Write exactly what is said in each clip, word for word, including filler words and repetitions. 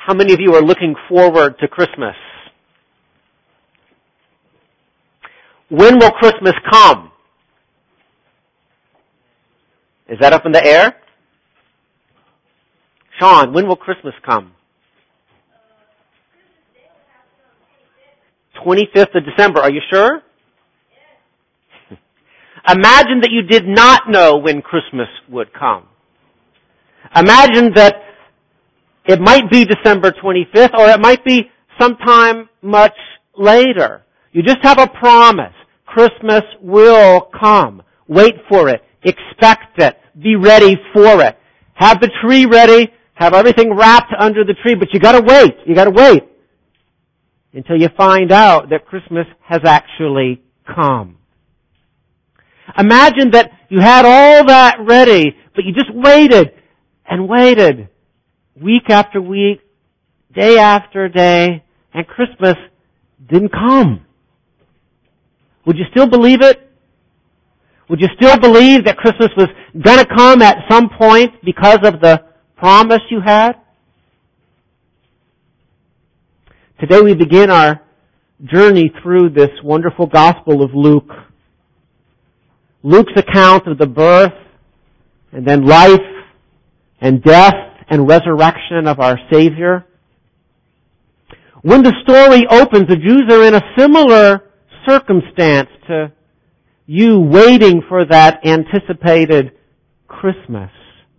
How many of you are looking forward to Christmas? When will Christmas come? Is that up in the air? Sean, when will Christmas come? twenty-fifth of December. Are you sure? Imagine that you did not know when Christmas would come. Imagine that it might be December twenty-fifth, or it might be sometime much later. You just have a promise. Christmas will come. Wait for it. Expect it. Be ready for it. Have the tree ready. Have everything wrapped under the tree. But you gotta wait. You gotta wait until you find out that Christmas has actually come. Imagine that you had all that ready, but you just waited and waited week after week, day after day, and Christmas didn't come. Would you still believe it? Would you still believe that Christmas was going to come at some point because of the promise you had? Today we begin our journey through this wonderful Gospel of Luke. Luke's account of the birth and then life and death and resurrection of our Savior. When the story opens, the Jews are in a similar circumstance to you waiting for that anticipated Christmas.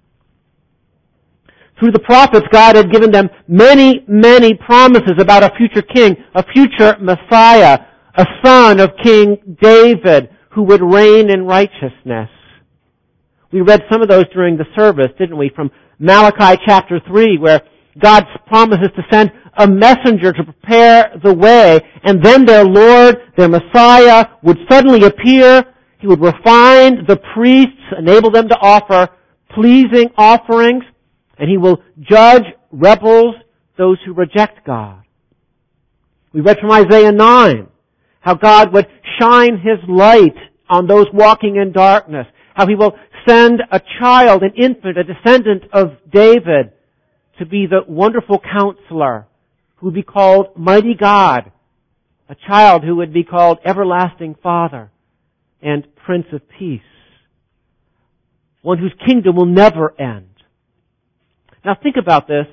Through the prophets, God had given them many, many promises about a future king, a future Messiah, a son of King David who would reign in righteousness. We read some of those during the service, didn't we? From Malachi chapter three, where God promises to send a messenger to prepare the way, and then their Lord, their Messiah, would suddenly appear. He would refine the priests, enable them to offer pleasing offerings, and He will judge rebels, those who reject God. We read from Isaiah nine, how God would shine His light on those walking in darkness, how He will send a child, an infant, a descendant of David, to be the wonderful counselor, who would be called Mighty God, a child who would be called Everlasting Father and Prince of Peace, one whose kingdom will never end. Now think about this.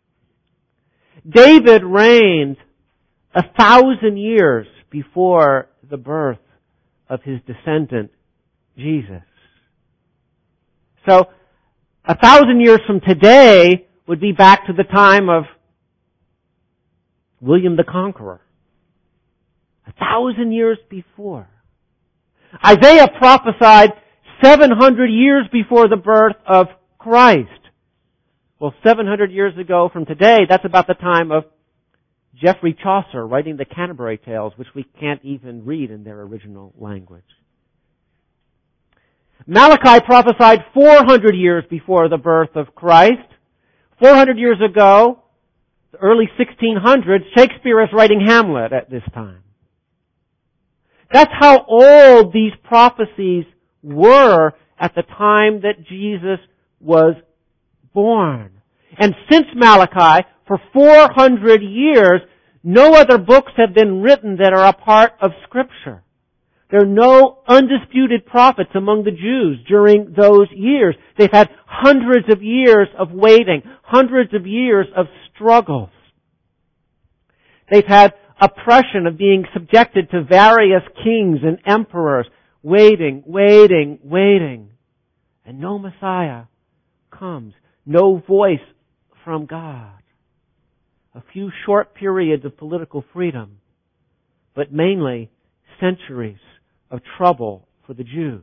David reigned a thousand years before the birth of his descendant, Jesus. So, a thousand years from today would be back to the time of William the Conqueror. A thousand years before. Isaiah prophesied seven hundred years before the birth of Christ. Well, seven hundred years ago from today, that's about the time of Geoffrey Chaucer writing the Canterbury Tales, which we can't even read in their original language. Malachi prophesied four hundred years before the birth of Christ. four hundred years ago, the early sixteen hundreds, Shakespeare is writing Hamlet at this time. That's how old these prophecies were at the time that Jesus was born. And since Malachi, for four hundred years, no other books have been written that are a part of Scripture. There are no undisputed prophets among the Jews during those years. They've had hundreds of years of waiting, hundreds of years of struggles. They've had oppression of being subjected to various kings and emperors, waiting, waiting, waiting. And no Messiah comes. No voice from God. A few short periods of political freedom, but mainly centuries of trouble for the Jews.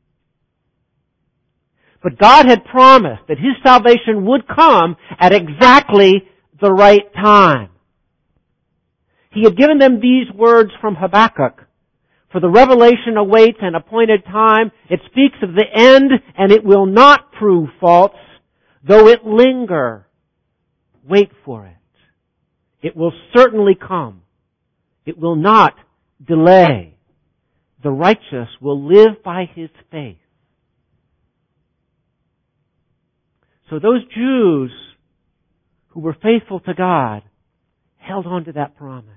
But God had promised that His salvation would come at exactly the right time. He had given them these words from Habakkuk. For the revelation awaits an appointed time. It speaks of the end, and it will not prove false. Though it linger, wait for it. It will certainly come. It will not delay. The righteous will live by his faith. So those Jews who were faithful to God held on to that promise.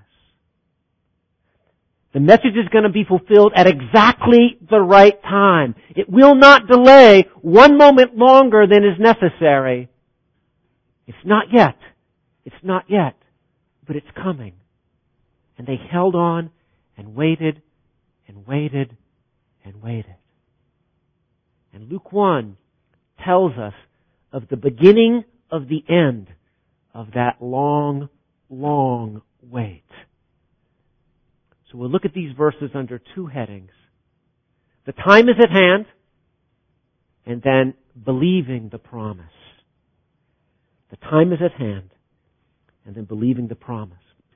The message is going to be fulfilled at exactly the right time. It will not delay one moment longer than is necessary. It's not yet. It's not yet. But it's coming. And they held on and waited and waited and waited. And Luke one tells us of the beginning of the end of that long, long wait. So we'll look at these verses under two headings. The time is at hand, and then believing the promise. The time is at hand, and then believing the promise.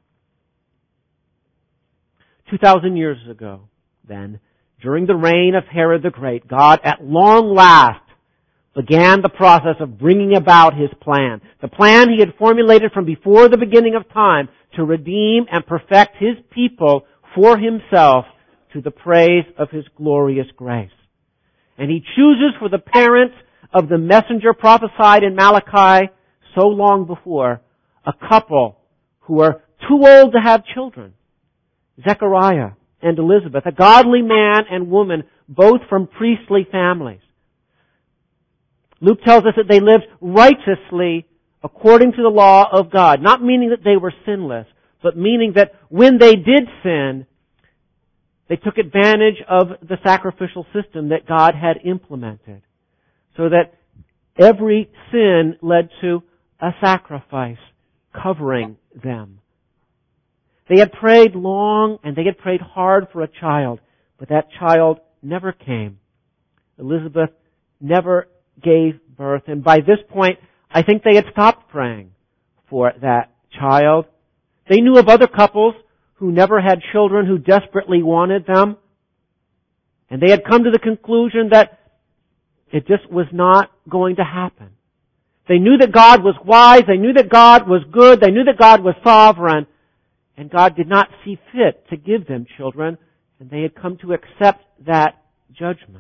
Two thousand years ago, then, during the reign of Herod the Great, God at long last began the process of bringing about His plan. The plan He had formulated from before the beginning of time to redeem and perfect His people for Himself to the praise of His glorious grace. And He chooses for the parents of the messenger prophesied in Malachi so long before, a couple who are too old to have children, Zechariah and Elizabeth, a godly man and woman, both from priestly families. Luke tells us that they lived righteously according to the law of God, not meaning that they were sinless, but meaning that when they did sin, they took advantage of the sacrificial system that God had implemented, so that every sin led to a sacrifice covering them. They had prayed long and they had prayed hard for a child, but that child never came. Elizabeth never gave birth, and by this point, I think they had stopped praying for that child. They knew of other couples who never had children, who desperately wanted them, and they had come to the conclusion that it just was not going to happen. They knew that God was wise, they knew that God was good, they knew that God was sovereign, and God did not see fit to give them children, and they had come to accept that judgment.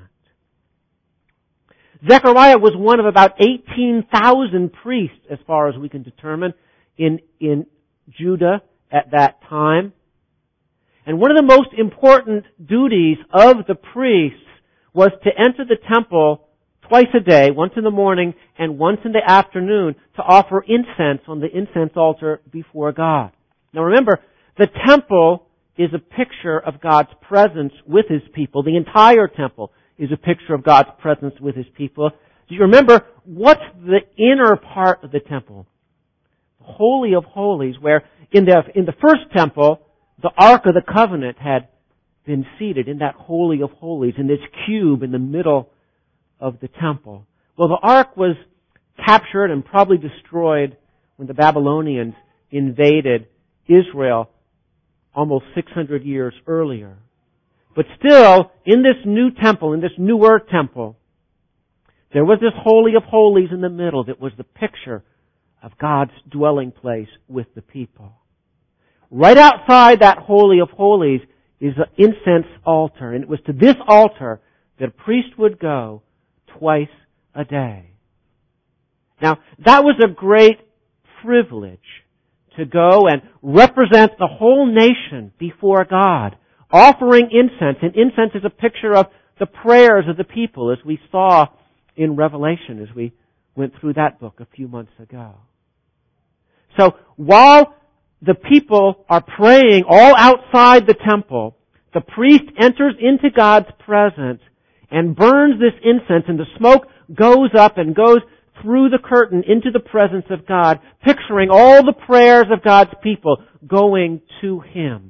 Zechariah was one of about eighteen thousand priests, as far as we can determine, in, in Judah at that time. And one of the most important duties of the priests was to enter the temple twice a day, once in the morning and once in the afternoon, to offer incense on the incense altar before God. Now remember, the temple is a picture of God's presence with His people. The entire temple is a picture of God's presence with His people. Do you remember, what's the inner part of the temple? The Holy of Holies, where in the, in the first temple, the Ark of the Covenant had been seated in that Holy of Holies, in this cube in the middle of the temple. Well, the Ark was captured and probably destroyed when the Babylonians invaded Israel almost six hundred years earlier. But still, in this new temple, in this newer temple, there was this Holy of Holies in the middle that was the picture of God's dwelling place with the people. Right outside that Holy of Holies is an incense altar, and it was to this altar that a priest would go twice a day. Now, that was a great privilege to go and represent the whole nation before God, offering incense. And incense is a picture of the prayers of the people, as we saw in Revelation as we went through that book a few months ago. So while the people are praying all outside the temple, the priest enters into God's presence and burns this incense, and the smoke goes up and goes through the curtain into the presence of God, picturing all the prayers of God's people going to Him.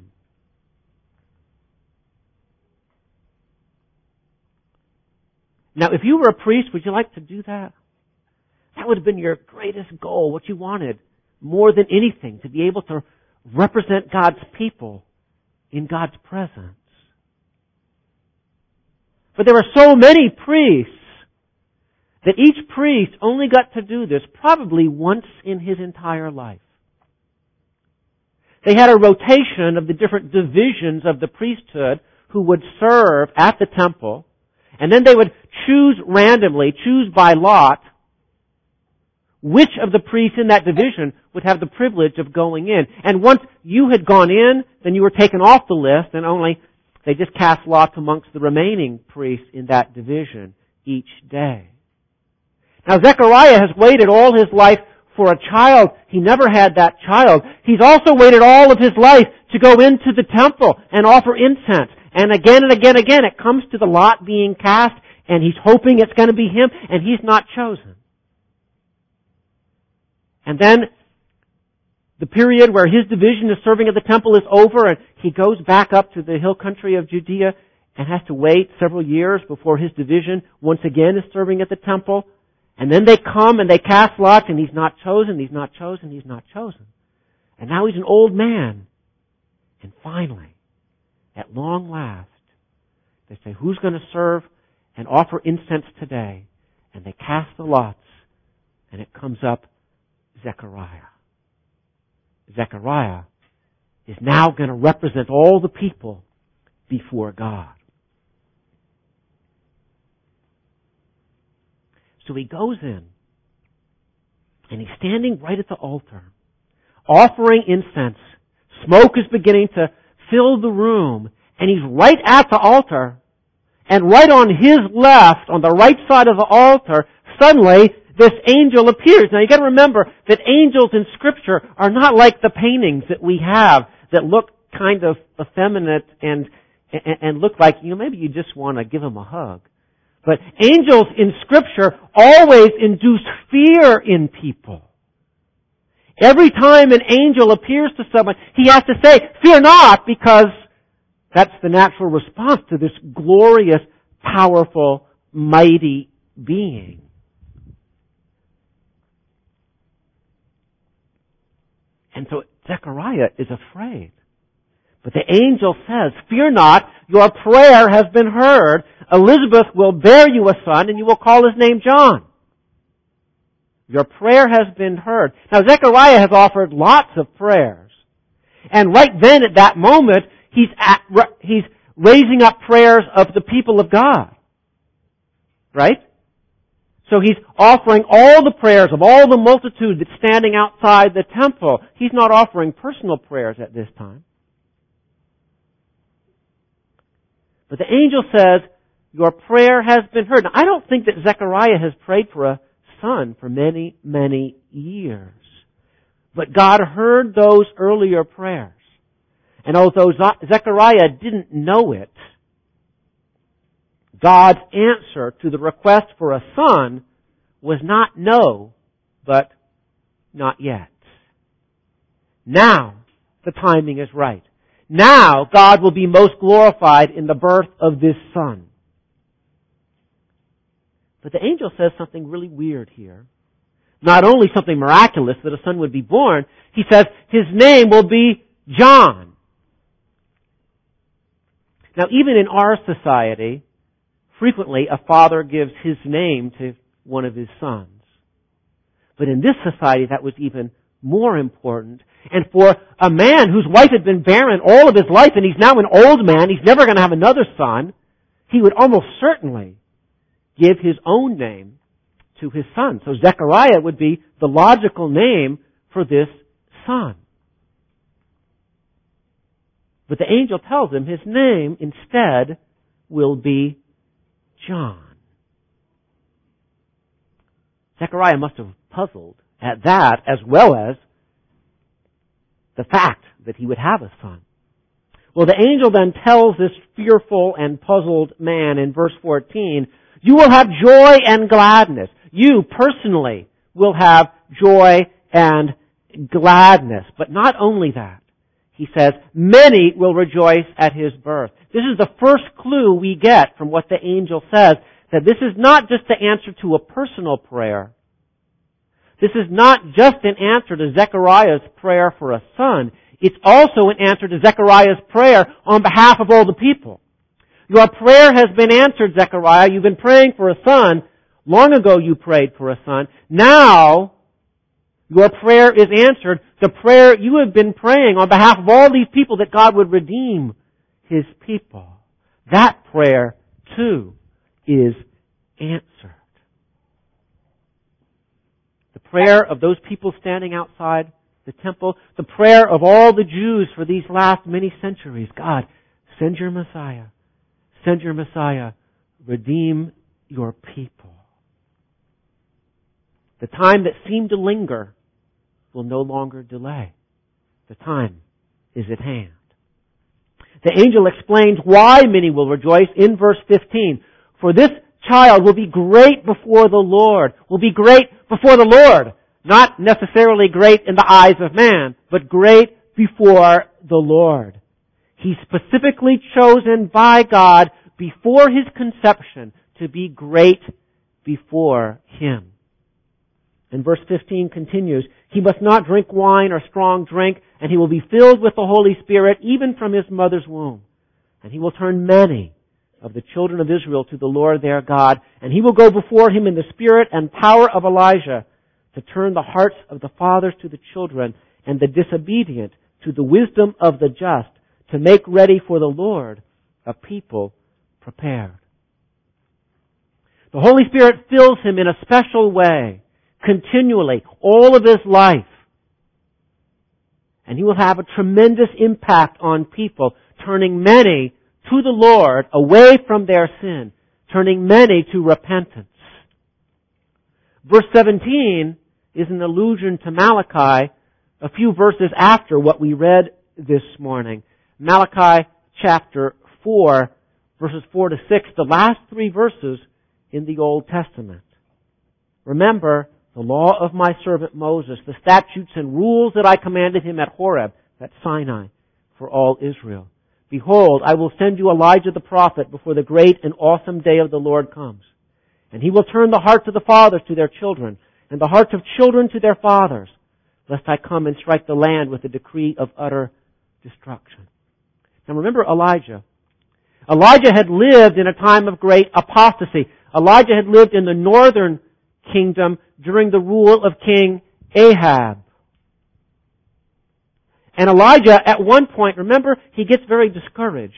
Now, if you were a priest, would you like to do that? That would have been your greatest goal, what you wanted more than anything, to be able to represent God's people in God's presence. But there were so many priests that each priest only got to do this probably once in his entire life. They had a rotation of the different divisions of the priesthood who would serve at the temple, and then they would choose randomly, choose by lot, which of the priests in that division would have the privilege of going in. And once you had gone in, then you were taken off the list, and only they just cast lots amongst the remaining priests in that division each day. Now Zechariah has waited all his life for a child. He never had that child. He's also waited all of his life to go into the temple and offer incense. And again and again and again it comes to the lot being cast, and he's hoping it's going to be him, and he's not chosen. And then the period where his division of serving at the temple is over, and he goes back up to the hill country of Judea and has to wait several years before his division once again is serving at the temple. And then they come and they cast lots, and he's not chosen, he's not chosen, he's not chosen. And now he's an old man. And finally, at long last, they say, who's going to serve and offer incense today? And they cast the lots, and it comes up Zechariah. Zechariah is now going to represent all the people before God. So he goes in, and he's standing right at the altar, offering incense. Smoke is beginning to fill the room, and he's right at the altar, and right on his left, on the right side of the altar, suddenly this angel appears. Now you got to remember that angels in Scripture are not like the paintings that we have that look kind of effeminate and and, and look like, you know, maybe you just want to give them a hug. But angels in Scripture always induce fear in people. Every time an angel appears to someone, he has to say, fear not, because that's the natural response to this glorious, powerful, mighty being. And so Zechariah is afraid. But the angel says, fear not, your prayer has been heard. Elizabeth will bear you a son, and you will call his name John. Your prayer has been heard. Now Zechariah has offered lots of prayers. And right then at that moment, he's at, he's raising up prayers of the people of God. Right? So he's offering all the prayers of all the multitude that's standing outside the temple. He's not offering personal prayers at this time. But the angel says, your prayer has been heard. Now, I don't think that Zechariah has prayed for a son for many, many years. But God heard those earlier prayers. And although Zechariah didn't know it, God's answer to the request for a son was not no, but not yet. Now the timing is right. Now God will be most glorified in the birth of this son. But the angel says something really weird here. Not only something miraculous that a son would be born, he says his name will be John. Now even in our society, frequently a father gives his name to one of his sons. But in this society that was even more important. And for a man whose wife had been barren all of his life and he's now an old man, he's never going to have another son, he would almost certainly give his own name to his son. So Zechariah would be the logical name for this son. But the angel tells him his name instead will be John. Zechariah must have puzzled at that as well as the fact that he would have a son. Well, the angel then tells this fearful and puzzled man in verse fourteen, you will have joy and gladness. You personally will have joy and gladness. But not only that. He says, many will rejoice at his birth. This is the first clue we get from what the angel says, that this is not just the answer to a personal prayer. This is not just an answer to Zechariah's prayer for a son. It's also an answer to Zechariah's prayer on behalf of all the people. Your prayer has been answered, Zechariah. You've been praying for a son. Long ago you prayed for a son. Now, your prayer is answered. The prayer you have been praying on behalf of all these people that God would redeem His people. That prayer, too, is answered. The prayer of those people standing outside the temple, the prayer of all the Jews for these last many centuries. God, send your Messiah. Send your Messiah. Redeem your people. The time that seemed to linger will no longer delay. The time is at hand. The angel explains why many will rejoice in verse fifteen. For this child will be great before the Lord. Will be great before the Lord. Not necessarily great in the eyes of man, but great before the Lord. He's specifically chosen by God before His conception to be great before Him. And verse fifteen continues, He must not drink wine or strong drink, and he will be filled with the Holy Spirit even from his mother's womb. And he will turn many of the children of Israel to the Lord their God, and he will go before him in the spirit and power of Elijah to turn the hearts of the fathers to the children and the disobedient to the wisdom of the just, to make ready for the Lord a people prepared. The Holy Spirit fills him in a special way, continually, all of his life. And he will have a tremendous impact on people, turning many to the Lord away from their sin, turning many to repentance. Verse seventeen is an allusion to Malachi, a few verses after what we read this morning. Malachi chapter four, verses four to six, the last three verses in the Old Testament. Remember the law of my servant Moses, the statutes and rules that I commanded him at Horeb, at Sinai, for all Israel. Behold, I will send you Elijah the prophet before the great and awesome day of the Lord comes. And he will turn the hearts of the fathers to their children, and the hearts of children to their fathers, lest I come and strike the land with a decree of utter destruction. Now remember Elijah. Elijah had lived in a time of great apostasy. Elijah had lived in the northern kingdom during the rule of King Ahab. And Elijah, at one point, remember, he gets very discouraged.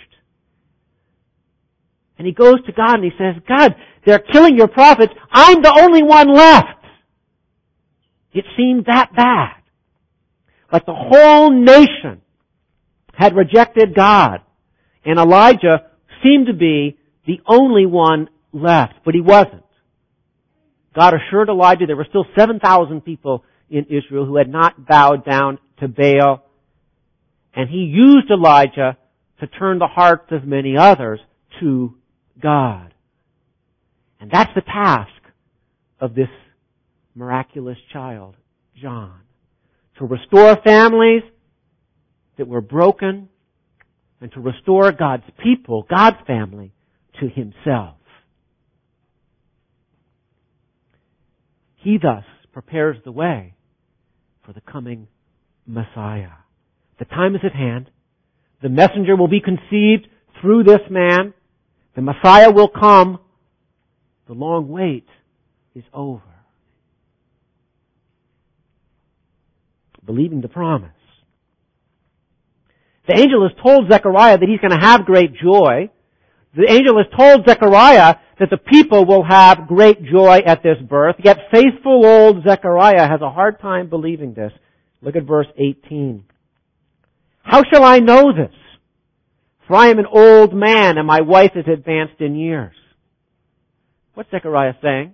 And he goes to God and he says, God, they're killing your prophets. I'm the only one left. It seemed that bad. Like the whole nation had rejected God. And Elijah seemed to be the only one left. But he wasn't. God assured Elijah there were still seven thousand people in Israel who had not bowed down to Baal. And he used Elijah to turn the hearts of many others to God. And that's the task of this miraculous child, John. To restore families that were broken and to restore God's people, God's family, to Himself. He thus prepares the way for the coming Messiah. The time is at hand. The messenger will be conceived through this man. The Messiah will come. The long wait is over. Believing the promise. The angel has told Zechariah that he's going to have great joy. The angel has told Zechariah that the people will have great joy at this birth. Yet faithful old Zechariah has a hard time believing this. Look at verse eighteen. How shall I know this? For I am an old man and my wife is advanced in years. What's Zechariah saying?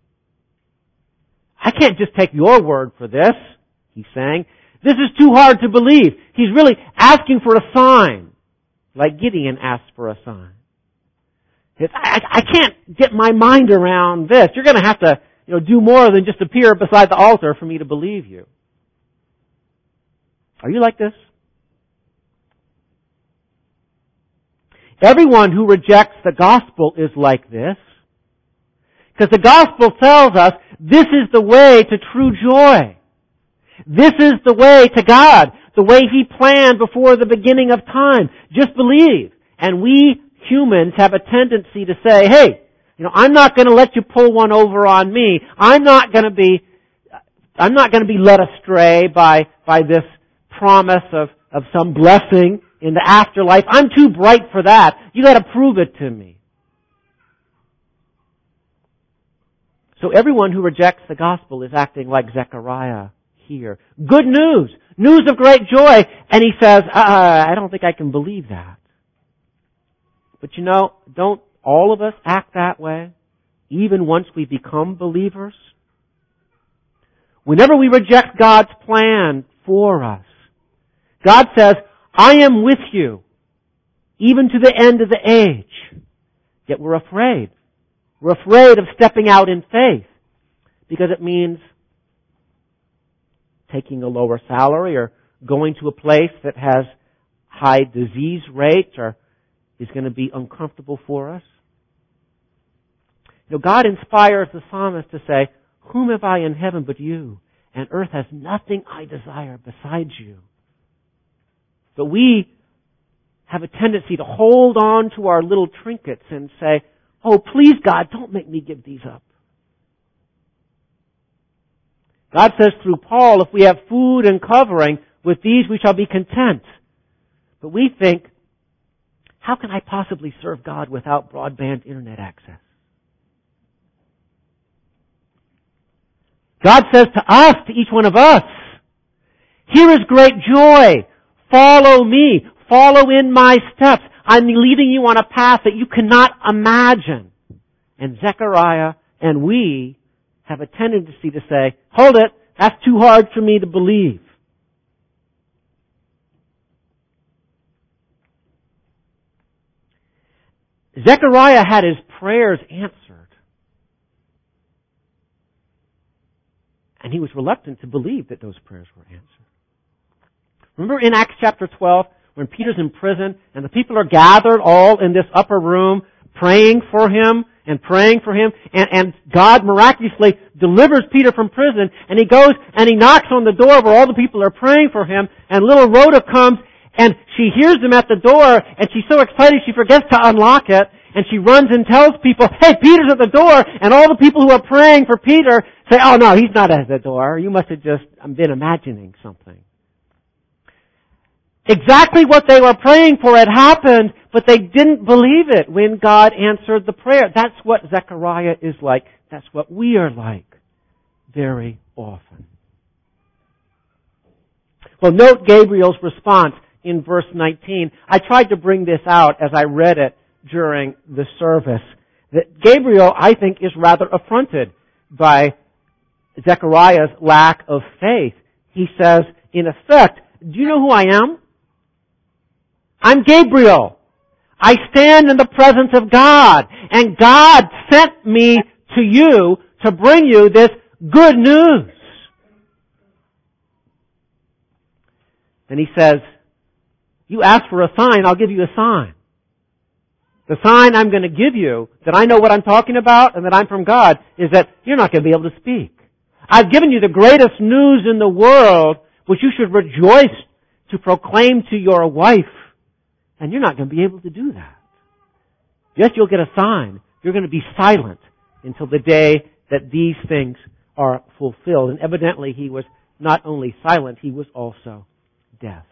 I can't just take your word for this, he's saying. This is too hard to believe. He's really asking for a sign, like Gideon asked for a sign. I, I can't get my mind around this. You're going to have to, you know, do more than just appear beside the altar for me to believe you. Are you like this? Everyone who rejects the gospel is like this. Because the gospel tells us this is the way to true joy. This is the way to God. The way He planned before the beginning of time. Just believe. And we humans have a tendency to say, hey, you know, I'm not going to let you pull one over on me. I'm not going to be, I'm not going to be led astray by, by this promise of, of some blessing in the afterlife. I'm too bright for that. You got to prove it to me. So everyone who rejects the gospel is acting like Zechariah here. Good news. News of great joy. And he says, uh, I don't think I can believe that. But you know, don't all of us act that way, even once we become believers? Whenever we reject God's plan for us, God says, I am with you, even to the end of the age. Yet we're afraid. We're afraid of stepping out in faith because it means taking a lower salary or going to a place that has high disease rates or is going to be uncomfortable for us. You know, God inspires the psalmist to say, whom have I in heaven but you? And earth has nothing I desire besides you. But we have a tendency to hold on to our little trinkets and say, oh, please, God, don't make me give these up. God says through Paul, if we have food and covering, with these we shall be content. But we think, how can I possibly serve God without broadband internet access? God says to us, to each one of us, here is great joy. Follow me. Follow in my steps. I'm leading you on a path that you cannot imagine. And Zechariah and we have a tendency to say, hold it, that's too hard for me to believe. Zechariah had his prayers answered. And he was reluctant to believe that those prayers were answered. Remember in Acts chapter twelve, when Peter's in prison and the people are gathered all in this upper room praying for him and praying for him, and, and God miraculously delivers Peter from prison, and he goes and he knocks on the door where all the people are praying for him, and little Rhoda comes and she hears him at the door, and she's so excited she forgets to unlock it, and she runs and tells people, hey, Peter's at the door, and all the people who are praying for Peter say, oh no, he's not at the door. You must have just been imagining something. Exactly what they were praying for had happened, but they didn't believe it when God answered the prayer. That's what Zechariah is like. That's what we are like very often. Well, note Gabriel's response in verse nineteen. I tried to bring this out as I read it during the service. That Gabriel, I think, is rather affronted by Zechariah's lack of faith. He says, in effect, do you know who I am? I'm Gabriel. I stand in the presence of God, and God sent me to you to bring you this good news. And he says, you ask for a sign, I'll give you a sign. The sign I'm going to give you, that I know what I'm talking about and that I'm from God, is that you're not going to be able to speak. I've given you the greatest news in the world, which you should rejoice to proclaim to your wife. And you're not going to be able to do that. Yes, you'll get a sign. You're going to be silent until the day that these things are fulfilled. And evidently he was not only silent, he was also deaf.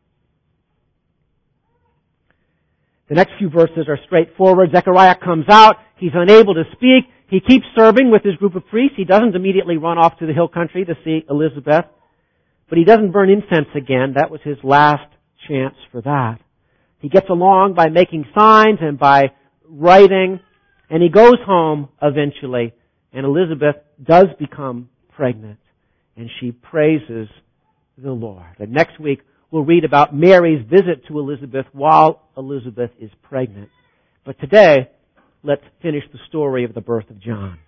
The next few verses are straightforward. Zechariah comes out. He's unable to speak. He keeps serving with his group of priests. He doesn't immediately run off to the hill country to see Elizabeth. But he doesn't burn incense again. That was his last chance for that. He gets along by making signs and by writing. And he goes home eventually. And Elizabeth does become pregnant. And she praises the Lord. And next week we'll read about Mary's visit to Elizabeth while Elizabeth is pregnant. But today, let's finish the story of the birth of John.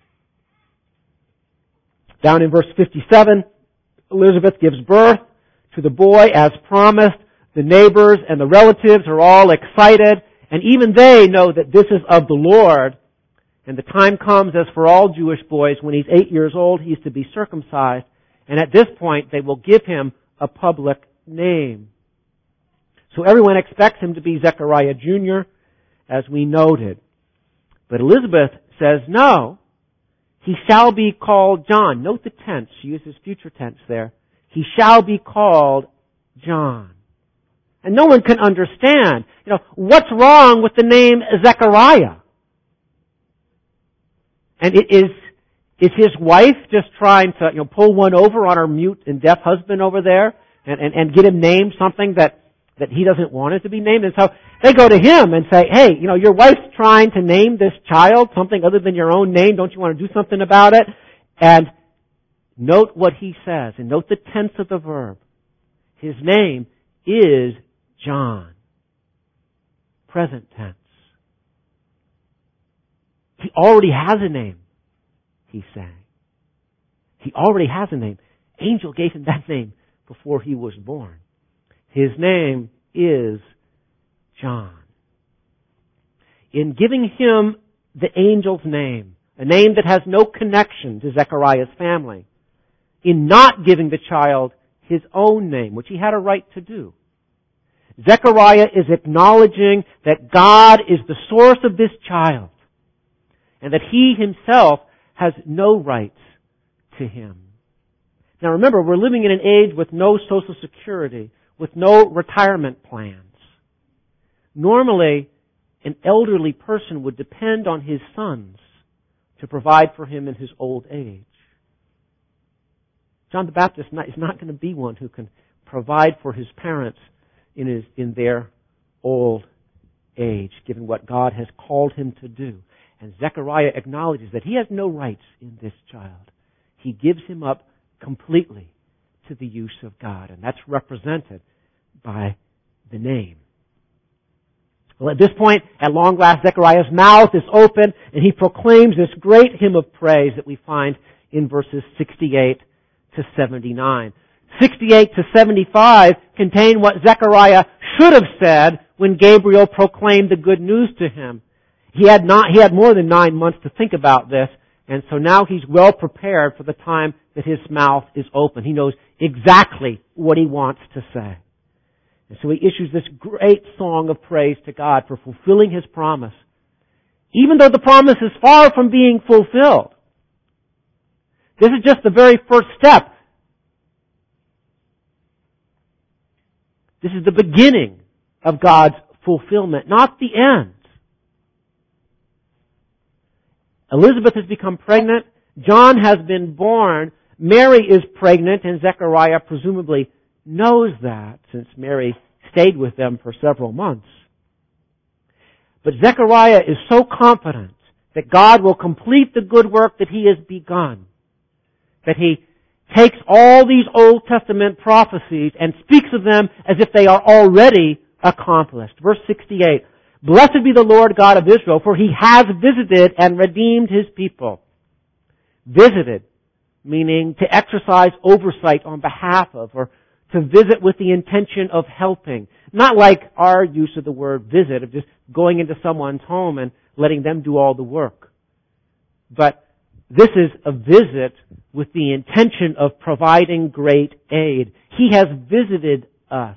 Down in verse fifty-seven, Elizabeth gives birth to the boy as promised. The neighbors and the relatives are all excited, and even they know that this is of the Lord. And the time comes, as for all Jewish boys, when he's eight years old, he's to be circumcised. And at this point, they will give him a public name. So everyone expects him to be Zechariah Junior, as we noted. But Elizabeth says, no, he shall be called John. Note the tense. She uses future tense there. He shall be called John. And no one can understand, you know, what's wrong with the name Zechariah? And it is Is his wife just trying to, you know, pull one over on her mute and deaf husband over there and, and, and get him named something that, that he doesn't want it to be named? And so they go to him and say, hey, you know, your wife's trying to name this child something other than your own name. Don't you want to do something about it? And note what he says, and note the tense of the verb. His name is John. Present tense. He already has a name, he's saying. He already has a name. Angel gave him that name before he was born. His name is John. In giving him the angel's name, a name that has no connection to Zechariah's family, in not giving the child his own name, which he had a right to do, Zechariah is acknowledging that God is the source of this child and that he himself has no rights to him. Now remember, we're living in an age with no Social Security, with no retirement plans. Normally, an elderly person would depend on his sons to provide for him in his old age. John the Baptist is not going to be one who can provide for his parents in his, in their old age, given what God has called him to do. And Zechariah acknowledges that he has no rights in this child. He gives him up completely to the use of God, and that's represented by the name. Well, at this point, at long last, Zechariah's mouth is open, and he proclaims this great hymn of praise that we find in verses sixty-eight to seventy-nine. sixty-eight to seventy-five contain what Zechariah should have said when Gabriel proclaimed the good news to him. He had not, he had more than nine months to think about this, and so now he's well prepared for the time that his mouth is open. He knows exactly what he wants to say. And so he issues this great song of praise to God for fulfilling his promise, even though the promise is far from being fulfilled. This is just the very first step. This is the beginning of God's fulfillment, not the end. Elizabeth has become pregnant. John has been born. Mary is pregnant, and Zechariah presumably knows that, since Mary stayed with them for several months. But Zechariah is so confident that God will complete the good work that he has begun, that he takes all these Old Testament prophecies and speaks of them as if they are already accomplished. Verse sixty-eight, "Blessed be the Lord God of Israel, for he has visited and redeemed his people." Visited, meaning to exercise oversight on behalf of, or to visit with the intention of helping. Not like our use of the word visit, of just going into someone's home and letting them do all the work. But this is a visit with the intention of providing great aid. He has visited us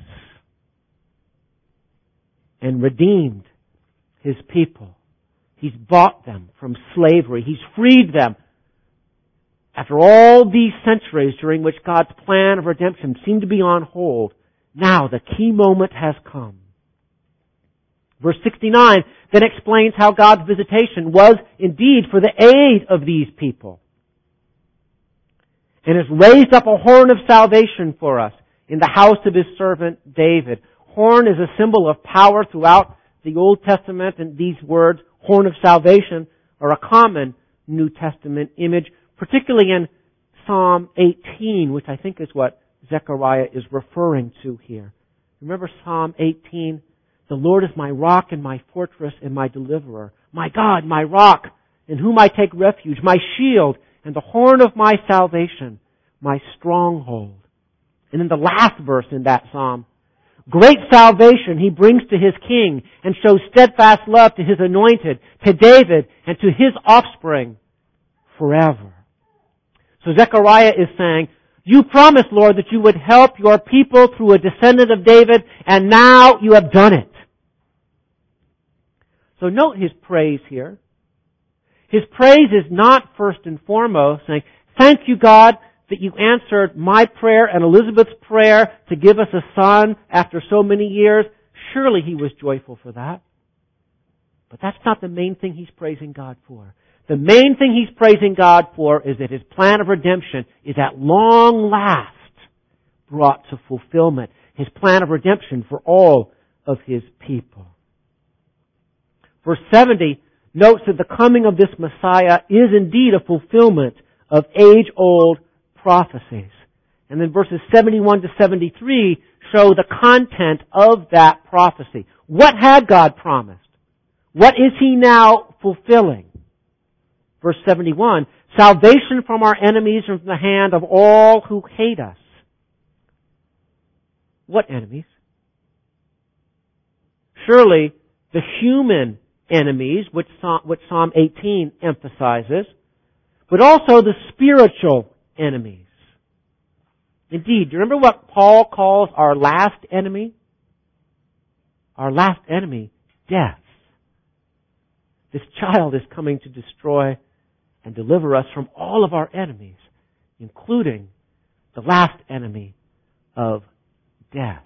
and redeemed his people. He's bought them from slavery. He's freed them. After all these centuries during which God's plan of redemption seemed to be on hold, now the key moment has come. Verse sixty-nine then explains how God's visitation was indeed for the aid of these people, and has raised up a horn of salvation for us in the house of his servant David. Horn is a symbol of power throughout the Old Testament, and these words, horn of salvation, are a common New Testament image, particularly in Psalm eighteen, which I think is what Zechariah is referring to here. Remember Psalm eighteen? "The Lord is my rock and my fortress and my deliverer. My God, my rock, in whom I take refuge, my shield and the horn of my salvation, my stronghold." And in the last verse in that psalm, "Great salvation he brings to his king and shows steadfast love to his anointed, to David and to his offspring forever." So Zechariah is saying, you promised, Lord, that you would help your people through a descendant of David, and now you have done it. So note his praise here. His praise is not first and foremost saying, thank you, God, that you answered my prayer and Elizabeth's prayer to give us a son after so many years. Surely he was joyful for that. But that's not the main thing he's praising God for. The main thing he's praising God for is that his plan of redemption is at long last brought to fulfillment. His plan of redemption for all of his people. Verse seventy notes that the coming of this Messiah is indeed a fulfillment of age-old prophecies. And then verses seventy-one to seventy-three show the content of that prophecy. What had God promised? What is he now fulfilling? Verse seventy-one, salvation from our enemies and from the hand of all who hate us. What enemies? Surely the human enemies, which Psalm eighteen emphasizes, but also the spiritual enemies. Indeed, do you remember what Paul calls our last enemy? Our last enemy, death. This child is coming to destroy and deliver us from all of our enemies, including the last enemy of death.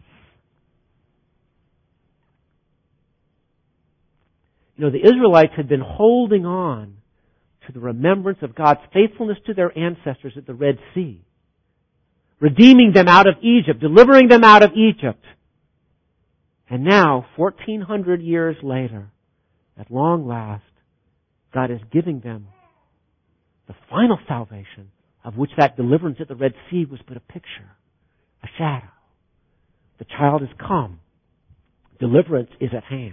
You know, the Israelites had been holding on to the remembrance of God's faithfulness to their ancestors at the Red Sea, redeeming them out of Egypt, delivering them out of Egypt. And now, fourteen hundred years later, at long last, God is giving them the final salvation of which that deliverance at the Red Sea was but a picture, a shadow. The child has come. Deliverance is at hand.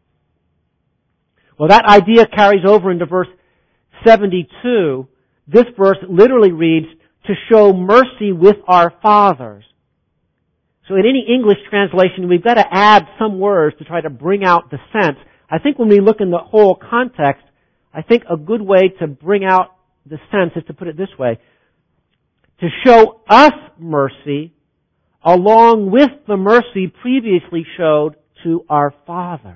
Well, that idea carries over into verse seventy-two. This verse literally reads, to show mercy with our fathers. So in any English translation, we've got to add some words to try to bring out the sense. I think when we look in the whole context, I think a good way to bring out the sense is to put it this way. To show us mercy along with the mercy previously showed to our fathers.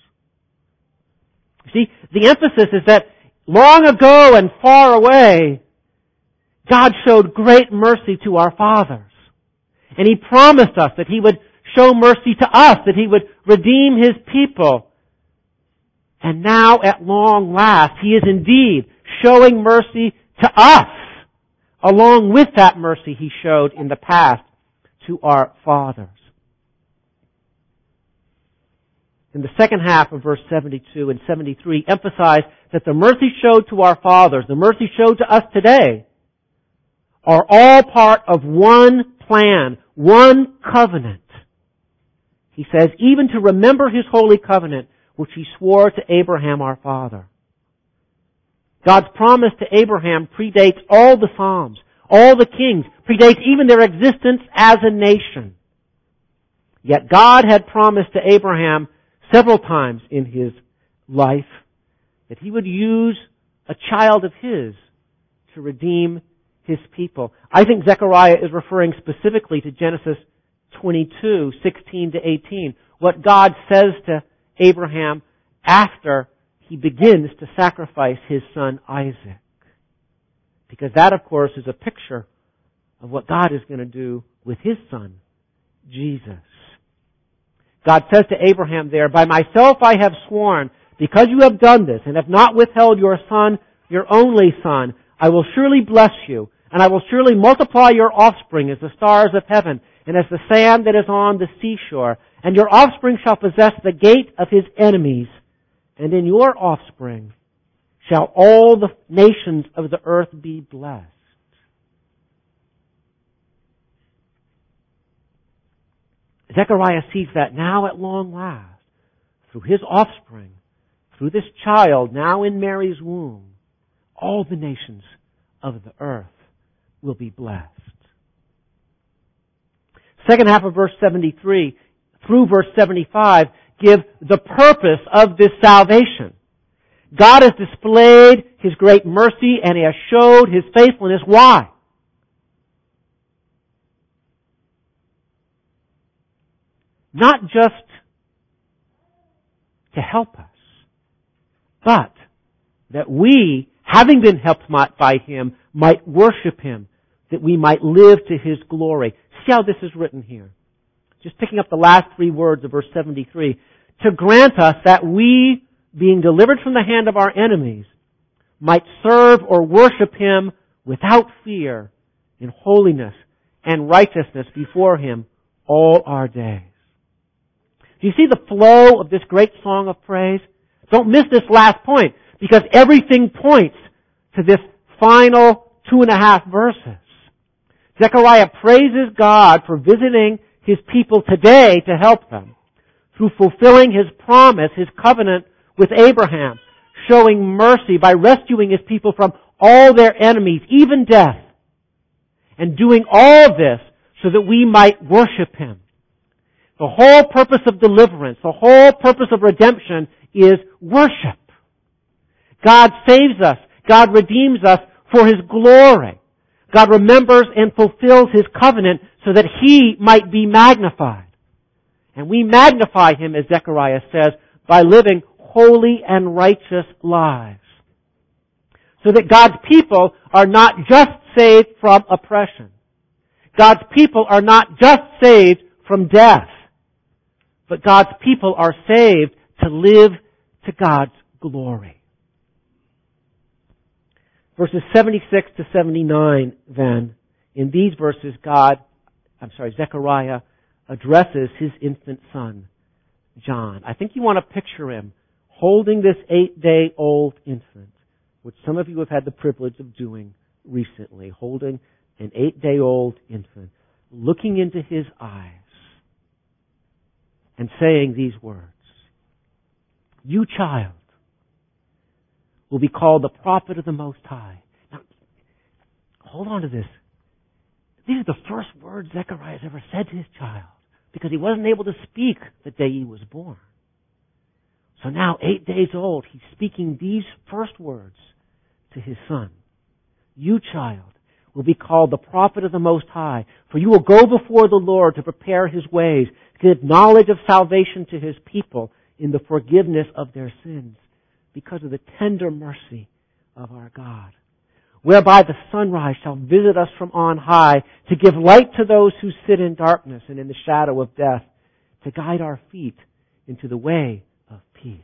See, the emphasis is that long ago and far away, God showed great mercy to our fathers. And He promised us that He would show mercy to us, that He would redeem His people. And now, at long last, He is indeed showing mercy to us, along with that mercy He showed in the past to our fathers. In the second half of verse seventy-two and seventy-three, emphasize that the mercy showed to our fathers, the mercy showed to us today, are all part of one plan, one covenant. He says, even to remember His holy covenant, which He swore to Abraham our father. God's promise to Abraham predates all the Psalms, all the kings, predates even their existence as a nation. Yet God had promised to Abraham several times in his life that He would use a child of His to redeem His people. I think Zechariah is referring specifically to Genesis twenty-two, sixteen to eighteen, what God says to Abraham after he begins to sacrifice his son Isaac. Because that, of course, is a picture of what God is going to do with His son, Jesus. God says to Abraham there, by myself I have sworn, because you have done this and have not withheld your son, your only son, I will surely bless you, and I will surely multiply your offspring as the stars of heaven, and as the sand that is on the seashore. And your offspring shall possess the gate of his enemies, and in your offspring shall all the nations of the earth be blessed. Zechariah sees that now at long last, through his offspring, through this child now in Mary's womb, all the nations of the earth will be blessed. Second half of verse seventy-three through verse seventy-five give the purpose of this salvation. God has displayed His great mercy and He has showed His faithfulness. Why? Not just to help us, but that we, having been helped by Him, might worship Him, that we might live to His glory. See how this is written here. Just picking up the last three words of verse seventy-three. To grant us that we, being delivered from the hand of our enemies, might serve or worship Him without fear in holiness and righteousness before Him all our days. Do you see the flow of this great song of praise? Don't miss this last point, because everything points to this final two and a half verses. Zechariah praises God for visiting His people today to help them, through fulfilling His promise, His covenant with Abraham, showing mercy by rescuing His people from all their enemies, even death, and doing all this so that we might worship Him. The whole purpose of deliverance, the whole purpose of redemption is worship. God saves us. God redeems us for His glory. God remembers and fulfills His covenant so that He might be magnified. And we magnify Him, as Zechariah says, by living holy and righteous lives. So that God's people are not just saved from oppression. God's people are not just saved from death. But God's people are saved to live to God's glory. Verses seventy-six to seventy-nine, then, in these verses, God, I'm sorry, Zechariah addresses his infant son, John. I think you want to picture him holding this eight-day-old infant, which some of you have had the privilege of doing recently, holding an eight-day-old infant, looking into his eyes, and saying these words, "You, child, will be called the prophet of the Most High." Now, hold on to this. These are the first words Zechariah has ever said to his child, because he wasn't able to speak the day he was born. So now, eight days old, he's speaking these first words to his son. "You, child, will be called the prophet of the Most High, for you will go before the Lord to prepare His ways, to give knowledge of salvation to His people in the forgiveness of their sins, because of the tender mercy of our God, whereby the sunrise shall visit us from on high, to give light to those who sit in darkness and in the shadow of death, to guide our feet into the way of peace."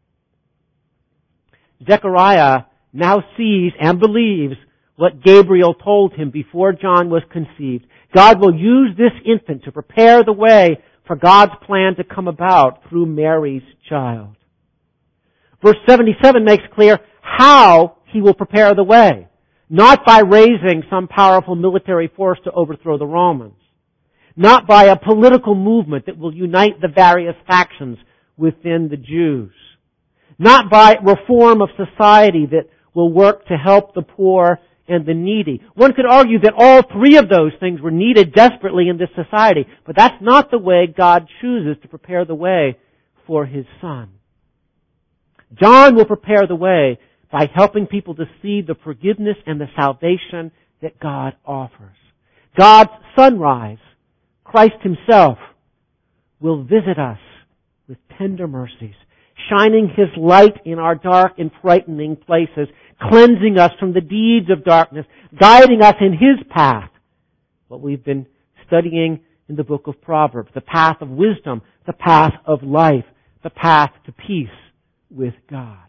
Zechariah now sees and believes what Gabriel told him before John was conceived. God will use this infant to prepare the way for God's plan to come about through Mary's child. Verse seventy-seven makes clear how He will prepare the way. Not by raising some powerful military force to overthrow the Romans. Not by a political movement that will unite the various factions within the Jews. Not by reform of society that will work to help the poor and the needy. One could argue that all three of those things were needed desperately in this society, but that's not the way God chooses to prepare the way for His Son. John will prepare the way by helping people to see the forgiveness and the salvation that God offers. God's sunrise, Christ Himself, will visit us with tender mercies, shining His light in our dark and frightening places, cleansing us from the deeds of darkness, guiding us in His path, what we've been studying in the book of Proverbs, the path of wisdom, the path of life, the path to peace with God.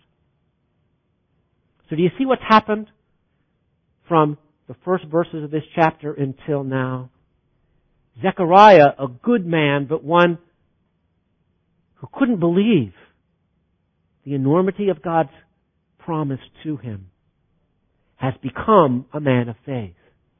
So do you see what's happened from the first verses of this chapter until now? Zechariah, a good man, but one who couldn't believe the enormity of God's promise to him, has become a man of faith.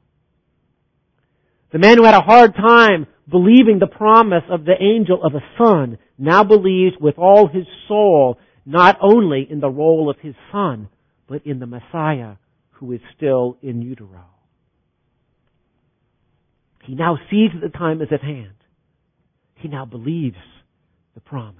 The man who had a hard time believing the promise of the angel of a son now believes with all his soul not only in the role of his son, but in the Messiah who is still in utero. He now sees that the time is at hand. He now believes the promise.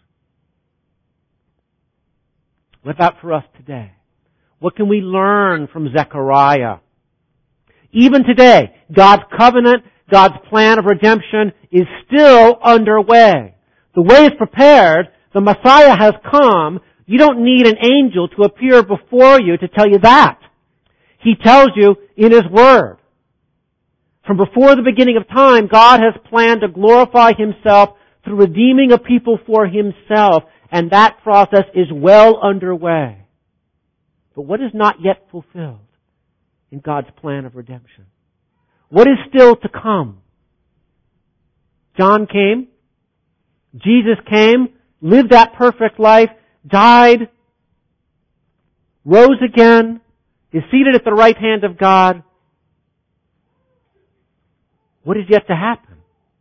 What about for us today? What can we learn from Zechariah? Even today, God's covenant, God's plan of redemption is still underway. The way is prepared. The Messiah has come. You don't need an angel to appear before you to tell you that. He tells you in His Word. From before the beginning of time, God has planned to glorify Himself through redeeming a people for Himself, and that process is well underway. But what is not yet fulfilled in God's plan of redemption? What is still to come? John came. Jesus came, lived that perfect life, died, rose again, is seated at the right hand of God. What is yet to happen?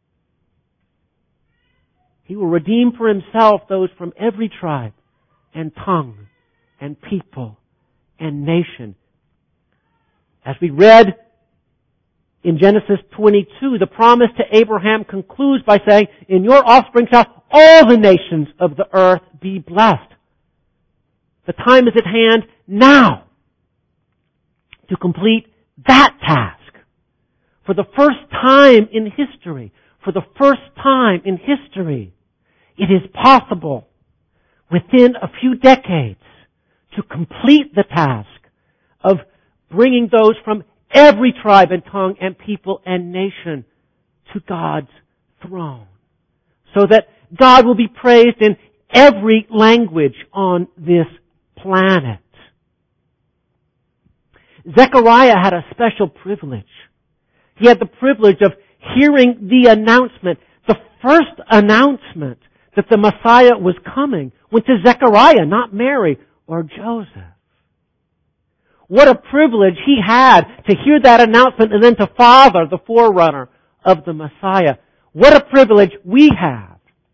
He will redeem for Himself those from every tribe and tongue and people and nation. As we read in Genesis twenty-two, the promise to Abraham concludes by saying, in your offspring shall all the nations of the earth be blessed. The time is at hand now to complete that task. For the first time in history, for the first time in history, it is possible within a few decades to complete the task of bringing those from every tribe and tongue and people and nation to God's throne. So that God will be praised in every language on this planet. Zechariah had a special privilege. He had the privilege of hearing the announcement. The first announcement that the Messiah was coming went to Zechariah, not Mary or Joseph. What a privilege he had to hear that announcement and then to father the forerunner of the Messiah. What a privilege we have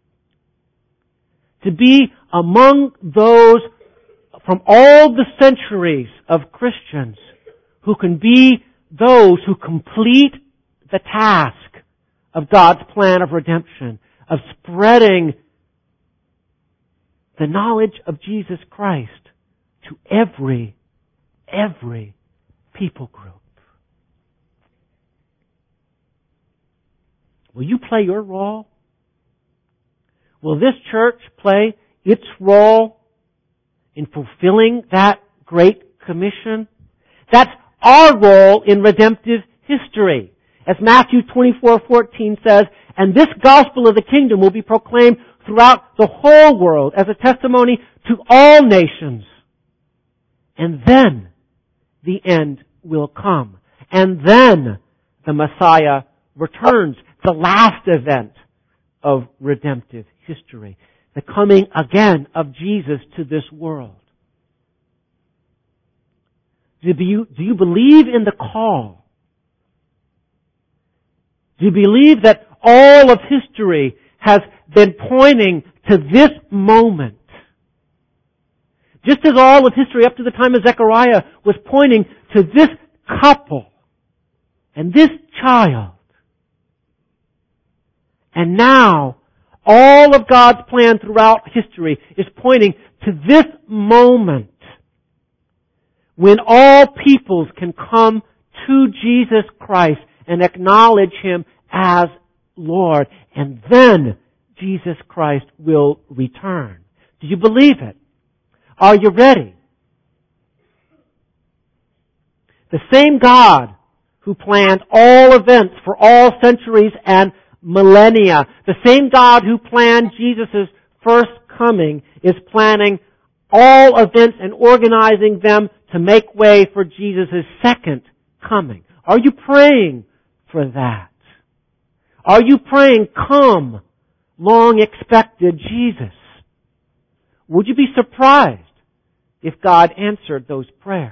to be among those from all the centuries of Christians who can be those who complete the task of God's plan of redemption, of spreading the knowledge of Jesus Christ to every, every people group. Will you play your role? Will this church play its role in fulfilling that great commission? That's our role in redemptive history. As Matthew twenty-four fourteen says, and this gospel of the kingdom will be proclaimed throughout the whole world as a testimony to all nations. And then the end will come. And then the Messiah returns, the last event of redemptive history, the coming again of Jesus to this world. Do you, do you believe in the call? Do you believe that all of history has been pointing to this moment? Just as all of history up to the time of Zechariah was pointing to this couple and this child. And now, all of God's plan throughout history is pointing to this moment when all peoples can come to Jesus Christ and acknowledge Him as Lord. And then Jesus Christ will return. Do you believe it? Are you ready? The same God who planned all events for all centuries and millennia, the same God who planned Jesus' first coming, is planning all events and organizing them to make way for Jesus' second coming. Are you praying for that? Are you praying, come, long expected Jesus? Would you be surprised if God answered those prayers?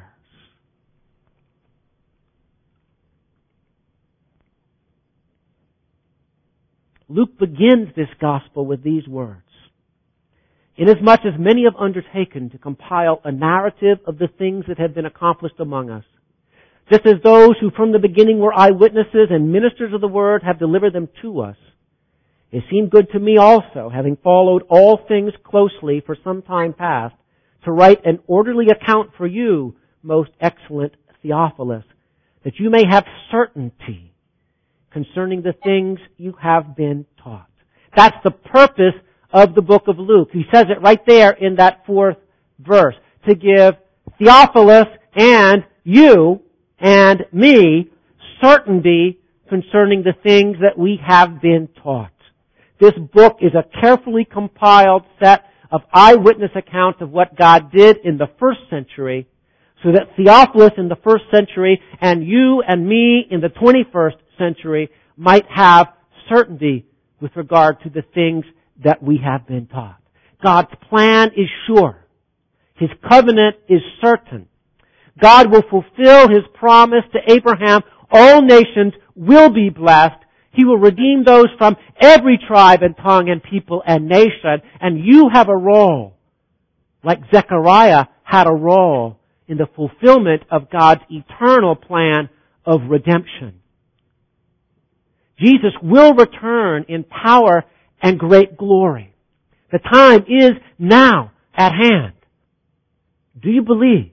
Luke begins this gospel with these words. Inasmuch as many have undertaken to compile a narrative of the things that have been accomplished among us, just as those who from the beginning were eyewitnesses and ministers of the word have delivered them to us, it seemed good to me also, having followed all things closely for some time past, to write an orderly account for you, most excellent Theophilus, that you may have certainty concerning the things you have been taught. That's the purpose of the book of Luke. He says it right there in that fourth verse, to give Theophilus and you and me certainty concerning the things that we have been taught. This book is a carefully compiled set of eyewitness accounts of what God did in the first century so that Theophilus in the first century and you and me in the twenty-first century might have certainty with regard to the things that we have been taught. God's plan is sure. His covenant is certain. God will fulfill His promise to Abraham. All nations will be blessed. He will redeem those from every tribe and tongue and people and nation. And you have a role, like Zechariah had a role in the fulfillment of God's eternal plan of redemption. Jesus will return in power and great glory. The time is now at hand. Do you believe